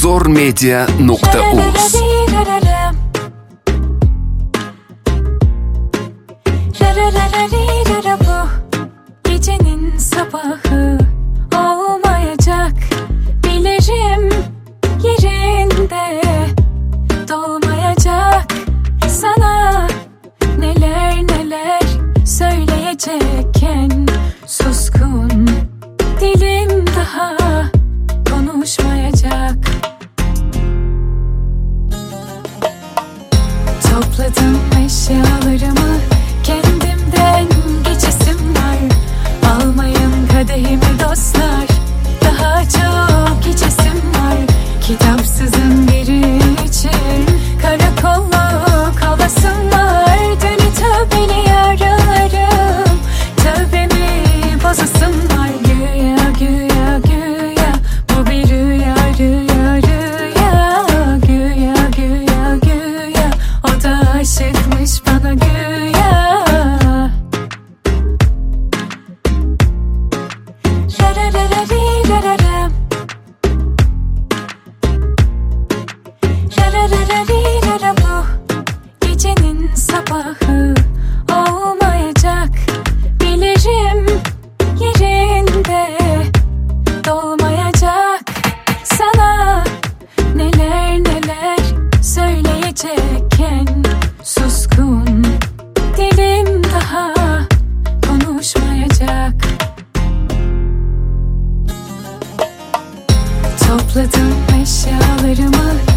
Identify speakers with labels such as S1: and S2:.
S1: zormedia.uz.
S2: Bu gecenin sabahı olmayacak, bilirim yerinde dolmayacak. Sana neler neler söyleyecekken suskun, dilim daha konuşmayacak. Topladım eşyalarımı, kendimden geçesim var. Almayın kadehimi dostlar, daha çok içesim var. Kitapsızın biri için karakolluk kalasım var. Deli tövbeli yaralarım, tövbemi bozasım var. Güya güya güya bu bir rüya rüya rüya. Güya güya güya o da aşıkmış bana güya. Bu gecenin sabahı olmayacak, bilirim yerinde dolmayacak. Sana neler neler söyleyecekken suskun, dilim daha konuşmayacak. Topladım eşyalarımı,